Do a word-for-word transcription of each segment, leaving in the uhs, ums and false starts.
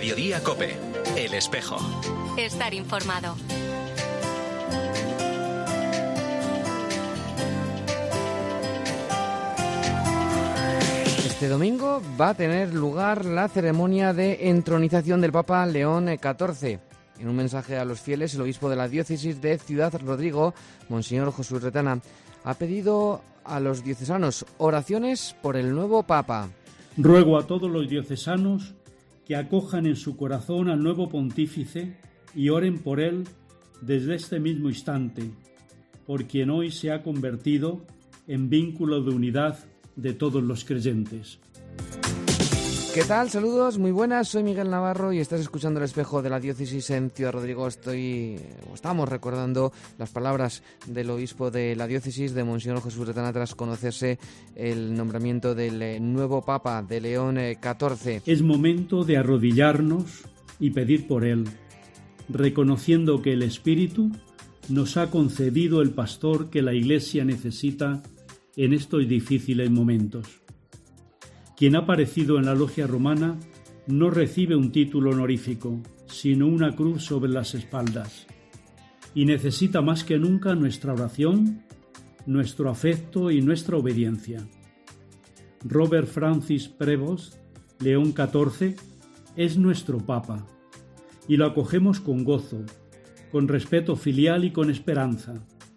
Mediodía COPE. El espejo. Estar informado. Este domingo va a tener lugar la ceremonia de entronización del Papa León catorce. En un mensaje a los fieles, el obispo de la diócesis de Ciudad Rodrigo, Monseñor José Luis Retana, ha pedido a los diocesanos oraciones por el nuevo Papa. Ruego a todos los diocesanos que acojan en su corazón al nuevo pontífice y oren por él desde este mismo instante, por quien hoy se ha convertido en vínculo de unidad de todos los creyentes. ¿Qué tal? Saludos, muy buenas, soy Miguel Navarro y estás escuchando El Espejo de la Diócesis en Ciudad Rodrigo. Estoy, estamos recordando las palabras del obispo de la Diócesis, de Monseñor Jesús Retana, tras conocerse el nombramiento del nuevo Papa de León catorce. Es momento de arrodillarnos y pedir por él, reconociendo que el Espíritu nos ha concedido el pastor que la Iglesia necesita en estos difíciles momentos. Quien ha aparecido en la logia romana no recibe un título honorífico, sino una cruz sobre las espaldas, y necesita más que nunca nuestra oración, nuestro afecto y nuestra obediencia. Robert Francis Prevost, León catorce, es nuestro Papa, y lo acogemos con gozo, con respeto filial y con esperanza.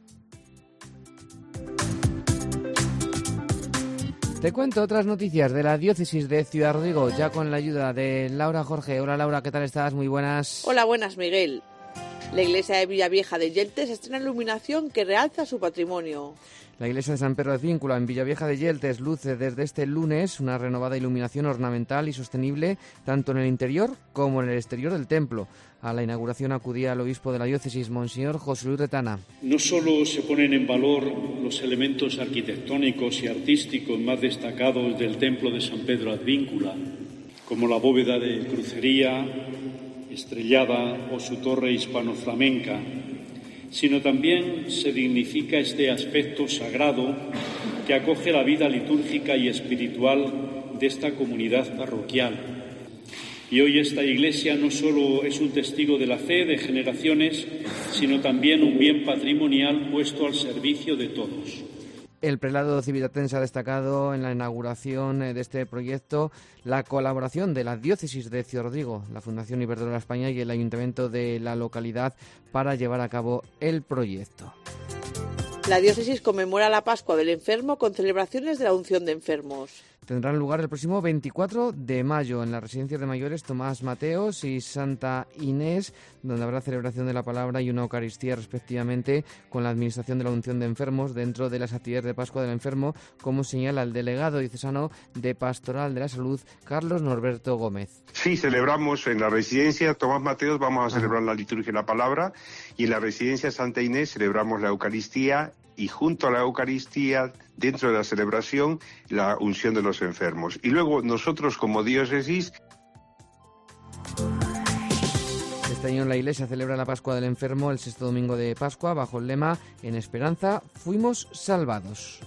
Te cuento otras noticias de la Diócesis de Ciudad Rodrigo, ya con la ayuda de Laura Jorge. Hola Laura, ¿qué tal estás? Muy buenas. Hola, buenas Miguel. La iglesia de Villavieja de Yeltes estrena iluminación que realza su patrimonio. La iglesia de San Pedro Advíncula en Villavieja de Yeltes luce desde este lunes una renovada iluminación ornamental y sostenible tanto en el interior como en el exterior del templo. A la inauguración acudía el obispo de la diócesis, Monseñor José Luis Retana. No solo se ponen en valor los elementos arquitectónicos y artísticos más destacados del templo de San Pedro Advíncula, como la bóveda de crucería estrellada o su torre hispano-flamenca, sino también se dignifica este aspecto sagrado que acoge la vida litúrgica y espiritual de esta comunidad parroquial. Y hoy esta iglesia no solo es un testigo de la fe de generaciones, sino también un bien patrimonial puesto al servicio de todos. El prelado civitatense ha destacado en la inauguración de este proyecto la colaboración de la Diócesis de Ciudad Rodrigo, la Fundación Iberdrola España y el Ayuntamiento de la localidad para llevar a cabo el proyecto. La diócesis conmemora la Pascua del Enfermo con celebraciones de la unción de enfermos. Tendrán lugar el próximo veinticuatro de mayo en las residencias de mayores Tomás Mateos y Santa Inés, donde habrá celebración de la palabra y una Eucaristía respectivamente, con la administración de la unción de enfermos dentro de las actividades de Pascua del Enfermo, como señala el delegado diocesano de Pastoral de la Salud, Carlos Norberto Gómez. Sí, celebramos en la residencia Tomás Mateos, vamos a celebrar la liturgia y la palabra, y en la residencia Santa Inés celebramos la Eucaristía y junto a la Eucaristía, dentro de la celebración, la unción de los enfermos. Y luego nosotros como diócesis... Este año la Iglesia celebra la Pascua del Enfermo el sexto domingo de Pascua bajo el lema En esperanza fuimos salvados.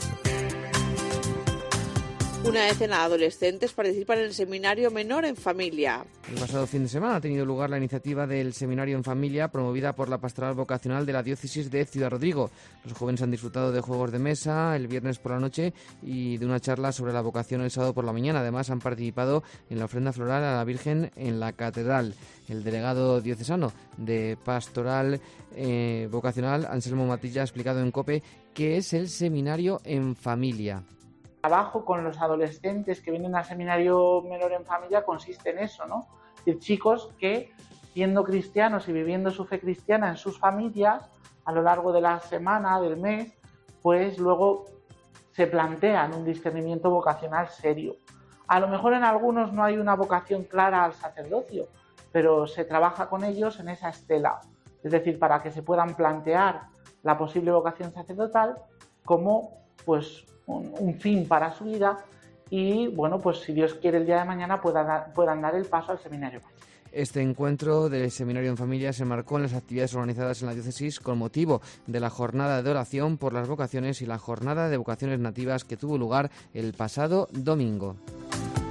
Una decena de adolescentes participan en el seminario Menor en Familia. El pasado fin de semana ha tenido lugar la iniciativa del Seminario en Familia, promovida por la Pastoral Vocacional de la Diócesis de Ciudad Rodrigo. Los jóvenes han disfrutado de juegos de mesa el viernes por la noche y de una charla sobre la vocación el sábado por la mañana. Además, han participado en la ofrenda floral a la Virgen en la Catedral. El delegado diocesano de Pastoral eh, Vocacional, Anselmo Matilla, ha explicado en COPE qué es el Seminario en Familia. Trabajo con los adolescentes que vienen al seminario menor en familia consiste en eso, ¿no? Es decir, chicos que, siendo cristianos y viviendo su fe cristiana en sus familias, a lo largo de la semana, del mes, pues luego se plantean un discernimiento vocacional serio. A lo mejor en algunos no hay una vocación clara al sacerdocio, pero se trabaja con ellos en esa estela, es decir, para que se puedan plantear la posible vocación sacerdotal como, pues, Un, un fin para su vida y, bueno, pues si Dios quiere el día de mañana pueda dar, puedan dar el paso al seminario. Este encuentro del Seminario en Familia se marcó en las actividades organizadas en la diócesis con motivo de la jornada de oración por las vocaciones y la jornada de vocaciones nativas que tuvo lugar el pasado domingo.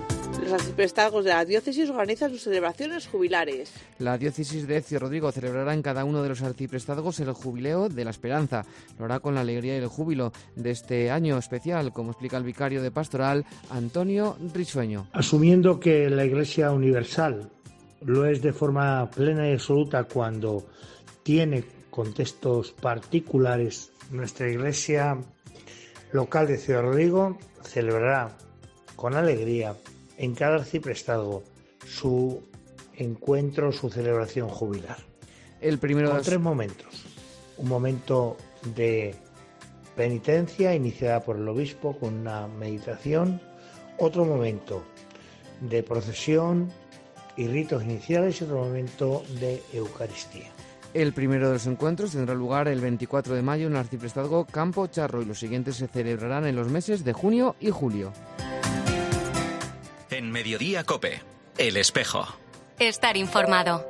Los arciprestazgos de la diócesis organizan sus celebraciones jubilares. La diócesis de Ciudad Rodrigo celebrará en cada uno de los arciprestazgos el Jubileo de la Esperanza. Lo hará con la alegría y el júbilo de este año especial, como explica el vicario de Pastoral, Antonio Risueño. Asumiendo que la Iglesia universal lo es de forma plena y absoluta cuando tiene contextos particulares, nuestra Iglesia local de Ciudad Rodrigo celebrará con alegría en cada arciprestazgo su encuentro, su celebración jubilar. El primero con de... tres momentos. Un momento de penitencia iniciada por el obispo con una meditación. Otro momento de procesión y ritos iniciales y otro momento de Eucaristía. El primero de los encuentros tendrá lugar el veinticuatro de mayo en el arciprestazgo Campo Charro y los siguientes se celebrarán en los meses de junio y julio. En Mediodía COPE, El Espejo. Estar informado.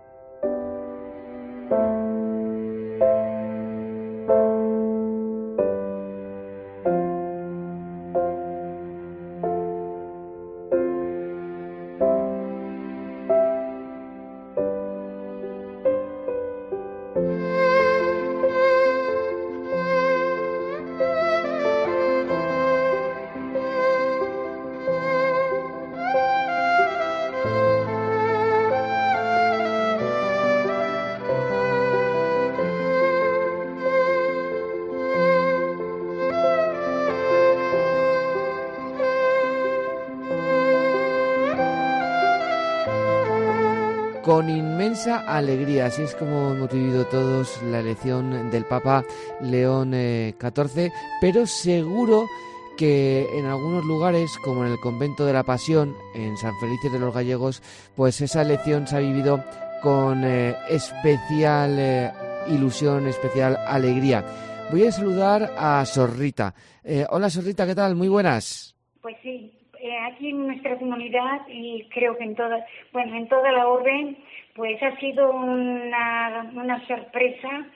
Con inmensa alegría, así es como hemos vivido todos la elección del Papa León catorce, pero seguro que en algunos lugares, como en el Convento de la Pasión, en San Felices de los Gallegos, pues esa elección se ha vivido con eh, especial eh, ilusión, especial alegría. Voy a saludar a Sor Rita. Eh, hola Sor Rita, ¿qué tal? Muy buenas. Pues sí. Aquí en nuestra comunidad y creo que en toda, bueno, en toda la orden, pues ha sido una, una sorpresa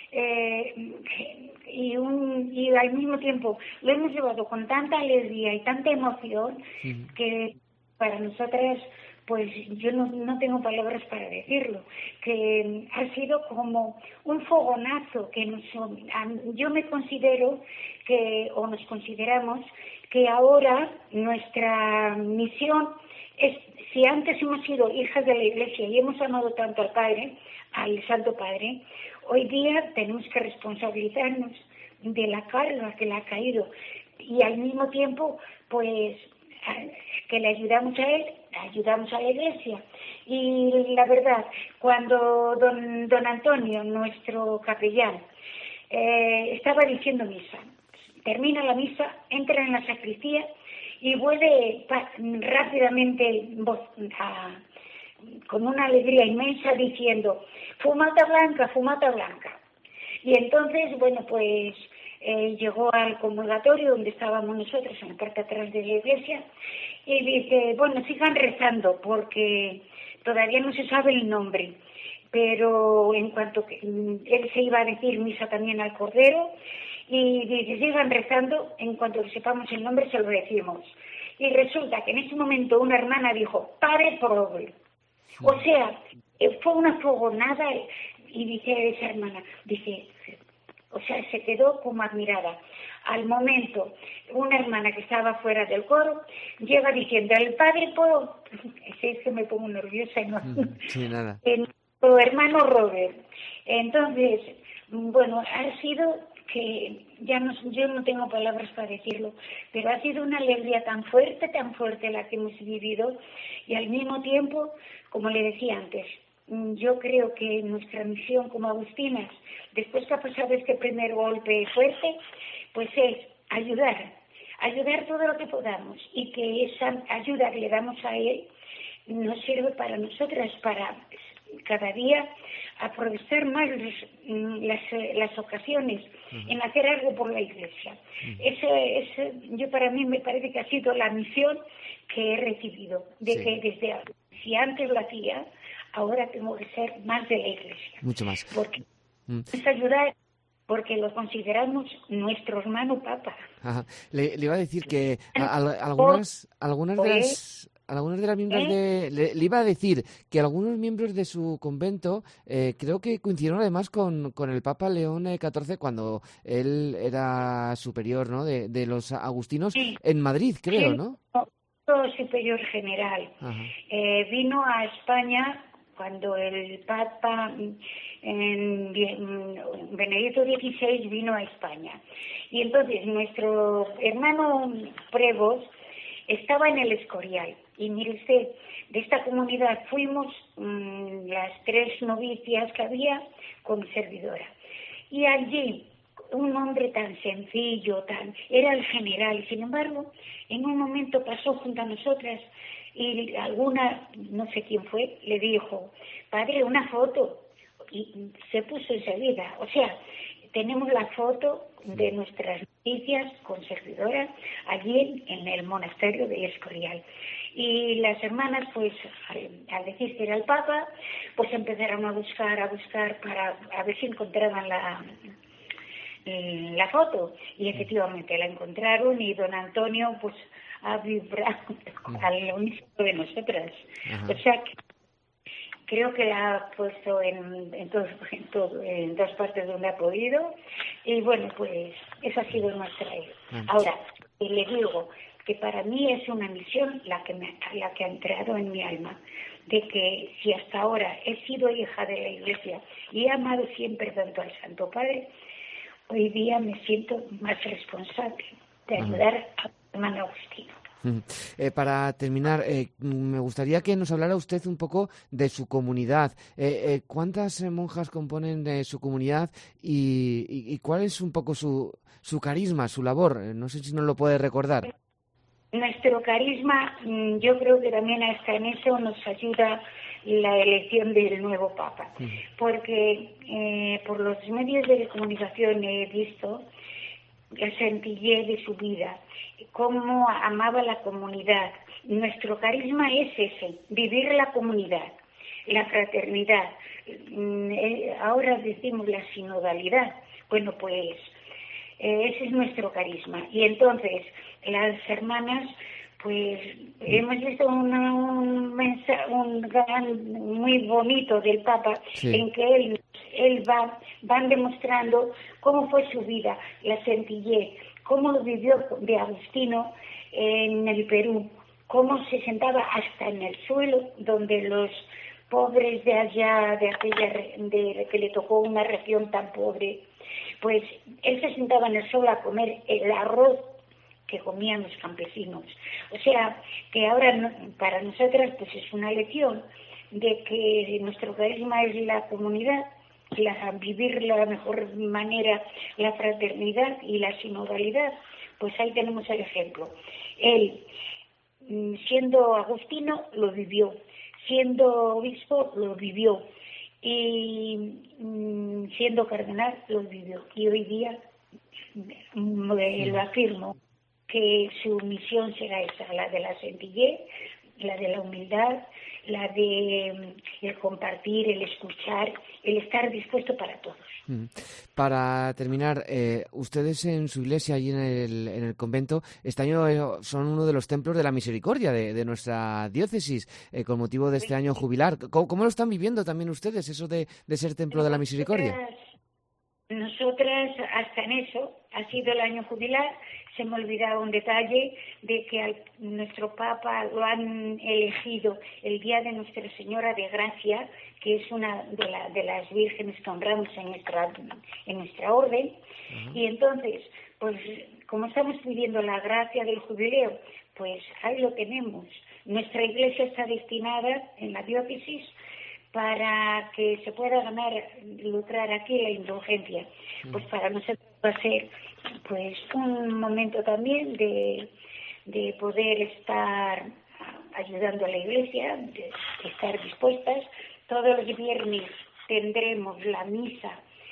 eh, y, un, y al mismo tiempo lo hemos llevado con tanta alegría y tanta emoción sí. que para nosotras, pues yo no, no tengo palabras para decirlo, que ha sido como un fogonazo que nos, yo me considero que, o nos consideramos, que ahora nuestra misión es, si antes hemos sido hijas de la Iglesia y hemos amado tanto al Padre, al Santo Padre, hoy día tenemos que responsabilizarnos de la carga que le ha caído y al mismo tiempo, pues, que le ayudamos a Él, ayudamos a la Iglesia. Y la verdad, cuando don, don Antonio, nuestro capellán, eh, estaba diciendo misa, termina la misa, entra en la sacristía y vuelve pa- rápidamente voz, a, con una alegría inmensa diciendo fumata blanca, fumata blanca. Y entonces, bueno, pues eh, llegó al comulgatorio donde estábamos nosotros, en la parte atrás de la iglesia, y dice, bueno, sigan rezando porque todavía no se sabe el nombre. Pero en cuanto que él se iba a decir misa también al Cordero, y dice, sigan rezando, en cuanto sepamos el nombre se lo decimos. Y resulta que en ese momento una hermana dijo, Padre Proble. O sea, fue una fogonada, y dice esa hermana, dice, o sea, se quedó como admirada. Al momento, una hermana que estaba fuera del coro llega diciendo, el Padre Proble, es que me pongo nerviosa y no... Sí, nada. Nuestro hermano Robert. Entonces, bueno, ha sido... que ya no, yo no tengo palabras para decirlo, pero ha sido una alegría tan fuerte, tan fuerte la que hemos vivido y al mismo tiempo, como le decía antes, yo creo que nuestra misión como agustinas, después que ha pasado este primer golpe fuerte, pues es ayudar, ayudar todo lo que podamos y que esa ayuda que le damos a él nos sirve para nosotras, para cada día aprovechar más los, las, las ocasiones uh-huh. en hacer algo por la Iglesia. Uh-huh. Ese, ese, yo para mí me parece que ha sido la misión que he recibido, de sí. que desde si antes lo hacía, ahora tengo que ser más de la Iglesia. Mucho más. Porque uh-huh. es ayudar, porque lo consideramos nuestro hermano Papa. Ajá. Le, le iba a decir que a, a, algunas, algunas de las algunos de los miembros ¿Eh? de... Le, le iba a decir que algunos miembros de su convento eh, creo que coincidieron además con, con el Papa León catorce cuando él era superior, ¿no?, de, de los agustinos Sí. en Madrid, creo, Sí, ¿no? superior general. Ajá. Eh, vino a España cuando el Papa en, en Benedicto dieciséis vino a España. Y entonces nuestro hermano Pregos estaba en el Escorial. Y mire usted, de esta comunidad fuimos mmm, las tres novicias que había con mi servidora. Y allí, un hombre tan sencillo, tan era el general, y sin embargo, en un momento pasó junto a nosotras y alguna, no sé quién fue, le dijo, padre, una foto, y se puso enseguida. O sea, tenemos la foto de nuestras noticias con servidora allí en, en el monasterio de Escorial. Y las hermanas, pues, al, al decir que era el Papa, pues empezaron a buscar, a buscar para a ver si encontraban la... la foto, y efectivamente la encontraron, y don Antonio pues ha vibrado al unísono de nosotras. Ajá. O sea que creo que la ha puesto en, en, todo, en, todo, en dos partes donde ha podido, y bueno, pues esa ha sido nuestra idea. Ajá. Ahora, le digo que para mí es una misión la que, me, la que ha entrado en mi alma, de que si hasta ahora he sido hija de la Iglesia y he amado siempre tanto al Santo Padre, hoy día me siento más responsable de ayudar a mi hermano Agustino. Eh, para terminar, eh, me gustaría que nos hablara usted un poco de su comunidad. Eh, eh, ¿Cuántas monjas componen de su comunidad y, y, y cuál es un poco su, su carisma, su labor? No sé si nos lo puede recordar. Nuestro carisma, yo creo que también hasta en eso nos ayuda la elección del nuevo Papa, porque eh, por los medios de comunicación he visto la sencillez de su vida, cómo amaba la comunidad. Nuestro carisma es ese, vivir la comunidad, la fraternidad. Ahora decimos la sinodalidad. Bueno, pues eh, ese es nuestro carisma. Y entonces las hermanas, pues hemos visto una, un mensaje un gran, muy bonito del Papa, sí, en que él, él va, van demostrando cómo fue su vida, la sencillez, cómo lo vivió de Agustino en el Perú, cómo se sentaba hasta en el suelo, donde los pobres de allá, de aquella, de que le tocó una región tan pobre, pues él se sentaba en el suelo a comer el arroz que comían los campesinos. O sea, que ahora no, para nosotras pues es una lección de que nuestro carisma es la comunidad, la, vivir la mejor manera la fraternidad y la sinodalidad. Pues ahí tenemos el ejemplo. Él, siendo agustino, lo vivió, siendo obispo, lo vivió, y siendo cardenal, lo vivió. Y hoy día lo afirmo, que su misión será esa, la de la sencillez, la de la humildad, la de el compartir, el escuchar, el estar dispuesto para todos. Para terminar, eh, ustedes en su iglesia, allí en el, en el convento, este año son uno de los templos de la misericordia de, de nuestra diócesis, eh, con motivo de este año jubilar. ¿Cómo, cómo lo están viviendo también ustedes, eso de, de ser templo de la misericordia? Nosotras, hasta en eso, ha sido el año jubilar. Se me ha olvidado un detalle de que al, nuestro Papa lo han elegido el día de Nuestra Señora de Gracia, que es una de, la, de las vírgenes que honramos en nuestra, en nuestra orden. Uh-huh. Y entonces, pues como estamos pidiendo la gracia del jubileo, pues ahí lo tenemos. Nuestra iglesia está destinada en la diócesis para que se pueda ganar, lucrar aquí la indulgencia. Pues para nosotros va a ser pues un momento también de, de poder estar ayudando a la iglesia, de estar dispuestas. Todos los viernes tendremos la misa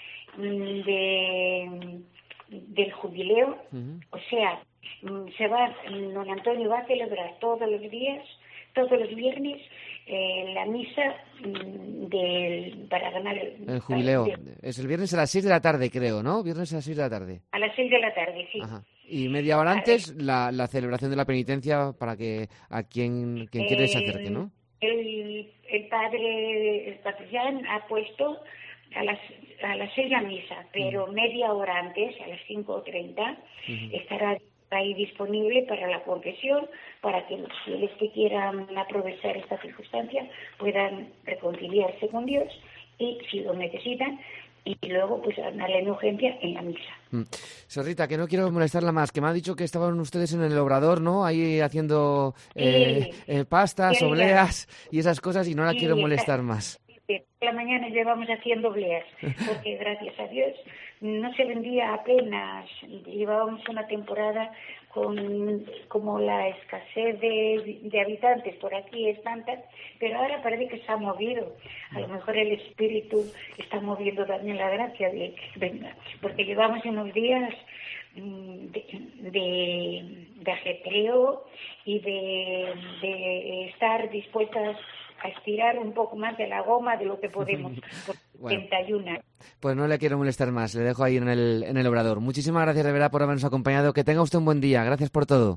de, del jubileo, uh-huh. O sea, se va, don Antonio va a celebrar todos los días todos los viernes eh, la misa mm, del, para ganar el, El jubileo. de- Es el viernes a las seis de la tarde, creo, ¿no? Viernes a las seis de la tarde. a las seis de la tarde, sí. Ajá. Y media hora Vale. antes la, la celebración de la penitencia para que a quien, quien quiere se acerque, ¿no? El, el padre, el capellán ha puesto a las, a las seis la misa, pero media hora antes, a las cinco treinta, estará ahí disponible para la confesión, para que los fieles que quieran aprovechar esta circunstancia puedan reconciliarse con Dios y, si lo necesitan, y luego pues darle en urgencia en la misa. Mm. Sorrita, que no quiero molestarla más, que me ha dicho que estaban ustedes en el obrador, ¿no? Ahí haciendo eh, Sí. eh, pastas, Sí, obleas y esas cosas y no la Sí, quiero está- molestar más. Por la mañana llevamos haciendo obleas, porque gracias a Dios no se vendía apenas. Llevábamos una temporada con como la escasez de, de habitantes por aquí es tanta, pero ahora parece que se ha movido. A lo mejor el espíritu está moviendo también la gracia de que venga, porque llevamos unos días mm, de, de, de ajetreo y de, de estar dispuestas a estirar un poco más de la goma de lo que podemos, por Bueno. treinta y uno. Pues no le quiero molestar más, le dejo ahí en el, en el obrador. Muchísimas gracias de verdad por habernos acompañado, que tenga usted un buen día, gracias por todo.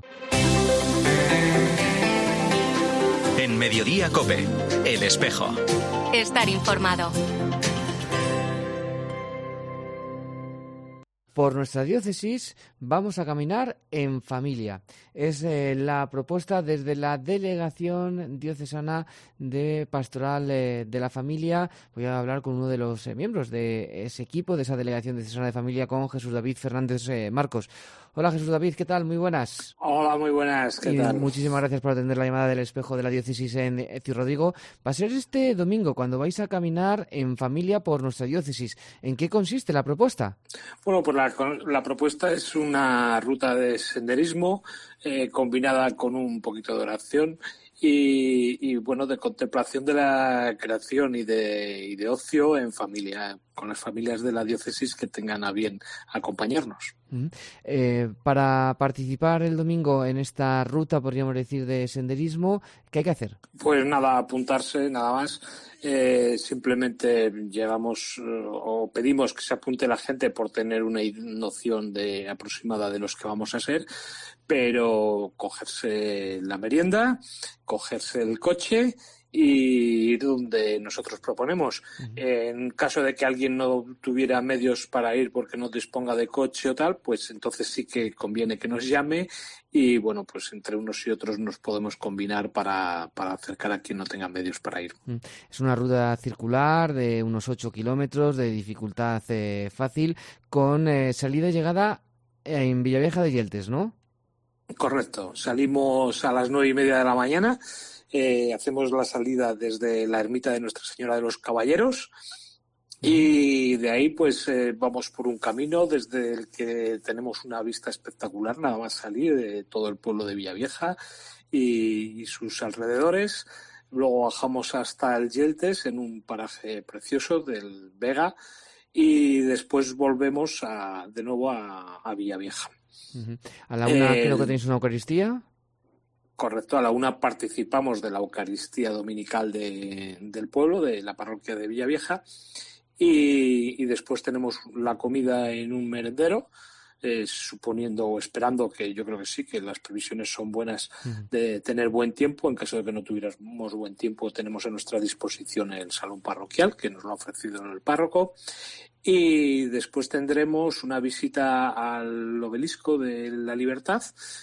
En Mediodía COPE, El Espejo. Estar informado. Por nuestra diócesis vamos a caminar en familia. Es eh, la propuesta desde la Delegación Diocesana de Pastoral eh, de la Familia. Voy a hablar con uno de los eh, miembros de ese equipo, de esa Delegación Diocesana de Familia, con Jesús David Fernández eh, Marcos. Hola Jesús David, ¿qué tal? Muy buenas. Hola, muy buenas, ¿qué Y tal? muchísimas gracias por atender la llamada del Espejo de la Diócesis en eh, Ciudad Rodrigo. Va a ser este domingo cuando vais a caminar en familia por nuestra diócesis. ¿En qué consiste la propuesta? Bueno, pues la, la propuesta es una ruta de senderismo eh, combinada con un poquito de oración y, y, bueno, de contemplación de la creación y de, y de ocio en familia, con las familias de la diócesis que tengan a bien acompañarnos. Mm. Eh, para participar el domingo en esta ruta, podríamos decir, de senderismo, ¿qué hay que hacer? Pues nada, apuntarse, nada más. Eh, simplemente llevamos eh, o pedimos que se apunte la gente por tener una noción de aproximada de los que vamos a ser, pero cogerse la merienda, cogerse el coche y ir donde nosotros proponemos. Uh-huh. En caso de que alguien no tuviera medios para ir porque no disponga de coche o tal, pues entonces sí que conviene que nos llame y, bueno, pues entre unos y otros nos podemos combinar para, para acercar a quien no tenga medios para ir. Es una ruta circular de unos ocho kilómetros, de dificultad eh, fácil, con eh, salida y llegada en Villavieja de Yeltes, ¿no? Correcto. Salimos a las nueve y media de la mañana. Eh, hacemos la salida desde la ermita de Nuestra Señora de los Caballeros y de ahí pues eh, vamos por un camino desde el que tenemos una vista espectacular, nada más salir, de todo el pueblo de Villavieja y, y sus alrededores. Luego bajamos hasta el Yeltes en un paraje precioso del Vega y después volvemos a, de nuevo a, a Villavieja. Uh-huh. A la una eh, creo que tenéis una Eucaristía. Correcto, a la una participamos de la Eucaristía Dominical de, del pueblo, de la parroquia de Villavieja, y, y después tenemos la comida en un merendero, eh, suponiendo o esperando, que yo creo que sí, que las previsiones son buenas, uh-huh, de tener buen tiempo. En caso de que no tuviéramos buen tiempo, tenemos a nuestra disposición el salón parroquial, que nos lo ha ofrecido el párroco, y después tendremos una visita al obelisco de la Libertad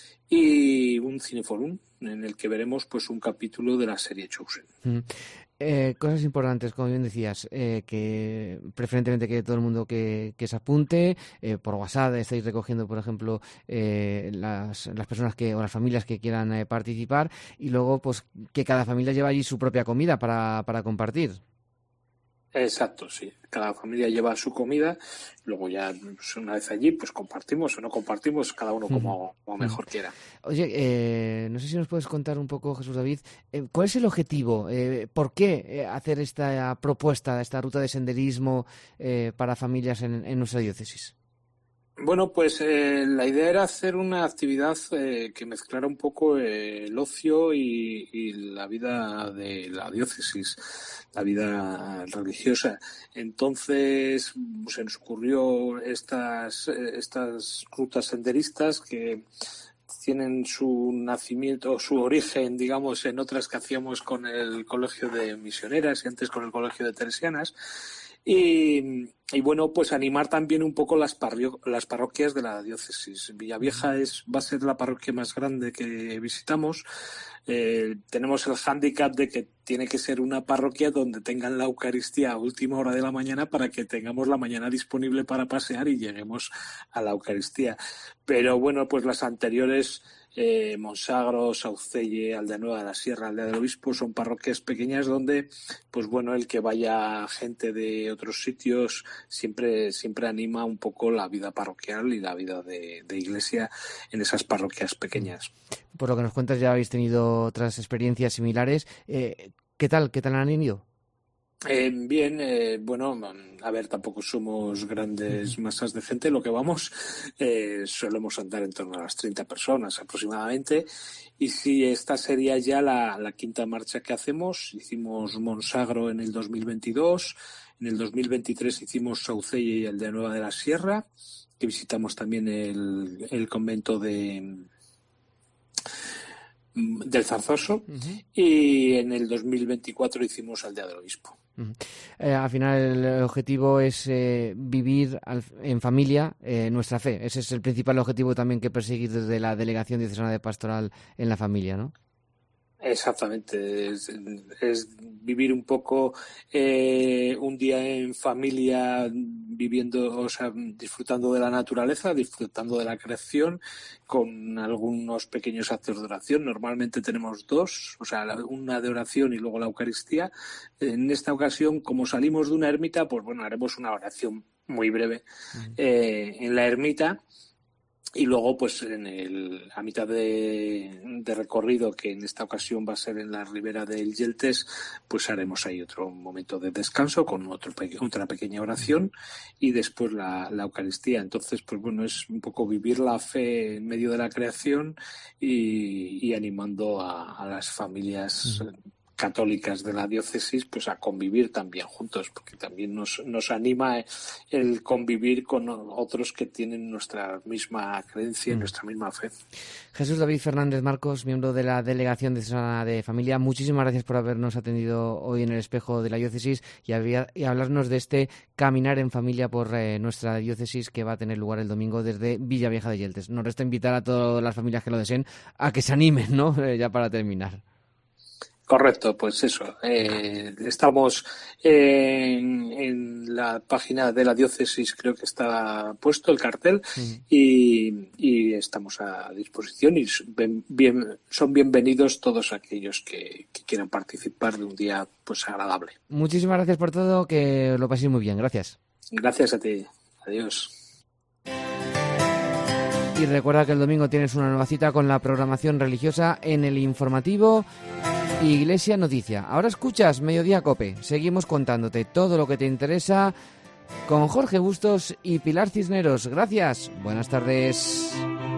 y un cineforum en el que veremos pues un capítulo de la serie Chosen. Mm. Eh, cosas importantes, como bien decías, eh, que preferentemente que todo el mundo que, que se apunte, eh, por WhatsApp estáis recogiendo, por ejemplo, eh, las, las personas que o las familias que quieran eh, participar, y luego pues que cada familia lleva allí su propia comida para, para compartir. Exacto, sí. Cada familia lleva su comida, luego ya pues, una vez allí pues compartimos o no compartimos, cada uno como, como mejor quiera. Oye, eh, no sé si nos puedes contar un poco, Jesús David, eh, ¿cuál es el objetivo? Eh, ¿Por qué eh, hacer esta propuesta, esta ruta de senderismo eh, para familias en, en nuestra diócesis? Bueno, pues eh, la idea era hacer una actividad eh, que mezclara un poco eh, el ocio y, y la vida de la diócesis, la vida religiosa. Entonces se nos ocurrió estas, estas rutas senderistas que tienen su nacimiento o su origen, digamos, en otras que hacíamos con el Colegio de Misioneras y antes con el Colegio de Teresianas. Y, y bueno, pues animar también un poco las, parrio, las parroquias de la diócesis. Villavieja es, va a ser la parroquia más grande que visitamos. Eh, tenemos el hándicap de que tiene que ser una parroquia donde tengan la Eucaristía a última hora de la mañana para que tengamos la mañana disponible para pasear y lleguemos a la Eucaristía. Pero bueno, pues las anteriores, eh, Monsagro, Saucelle, Aldea Nueva de la Sierra, Aldea del Obispo, son parroquias pequeñas donde, pues bueno, el que vaya gente de otros sitios siempre, siempre anima un poco la vida parroquial y la vida de, de iglesia en esas parroquias pequeñas. Por lo que nos cuentas, ya habéis tenido otras experiencias similares. Eh, ¿Qué tal? ¿Qué tal han ido? Eh, bien, eh, bueno, a ver, tampoco somos grandes masas de gente, lo que vamos, eh, solemos andar en torno a las treinta personas aproximadamente, y sí, esta sería ya la, la quinta marcha que hacemos. Hicimos Monsagro en el dos mil veintidós, en el dos mil veintitrés hicimos Saucelle y Aldea Nueva de la Sierra, que visitamos también el, el convento de... del Zarzoso, uh-huh. Y en el dos mil veinticuatro hicimos Aldea del Obispo. Uh-huh. Eh, al final el objetivo es eh, vivir al, en familia eh, nuestra fe. Ese es el principal objetivo también que perseguir desde la Delegación Diocesana de Pastoral en la familia, ¿no? Exactamente, es, es vivir un poco eh, un día en familia, viviendo, o sea, disfrutando de la naturaleza, disfrutando de la creación, con algunos pequeños actos de oración. Normalmente tenemos dos, o sea, una de oración y luego la Eucaristía. En esta ocasión, como salimos de una ermita, pues bueno, haremos una oración muy breve uh-huh. eh, en la ermita. Y luego, pues, en el, a mitad de, de recorrido, que en esta ocasión va a ser en la ribera del Yeltes, pues haremos ahí otro momento de descanso con otro, otra pequeña oración y después la, la Eucaristía. Entonces, pues bueno, es un poco vivir la fe en medio de la creación y, y animando a, a las familias uh-huh. católicas de la diócesis pues a convivir también juntos, porque también nos, nos anima el convivir con otros que tienen nuestra misma creencia y mm. nuestra misma fe. Jesús David Fernández Marcos, miembro de la Delegación Diocesana de Familia, muchísimas gracias por habernos atendido hoy en el Espejo de la Diócesis y, había, y hablarnos de este caminar en familia por eh, nuestra diócesis que va a tener lugar el domingo desde Villavieja de Yeltes. Nos resta invitar a todas las familias que lo deseen a que se animen, ¿no? Eh, ya para terminar. Correcto, pues eso. Eh, estamos en, en la página de la diócesis, creo que está puesto el cartel, sí. y, y estamos a disposición y bien, bien, son bienvenidos todos aquellos que, que quieran participar de un día pues agradable. Muchísimas gracias por todo, que lo paséis muy bien. Gracias. Gracias a ti. Adiós. Y recuerda que el domingo tienes una nueva cita con la programación religiosa en el informativo Iglesia Noticia. Ahora escuchas Mediodía Cope. Seguimos contándote todo lo que te interesa con Jorge Bustos y Pilar Cisneros. Gracias. Buenas tardes.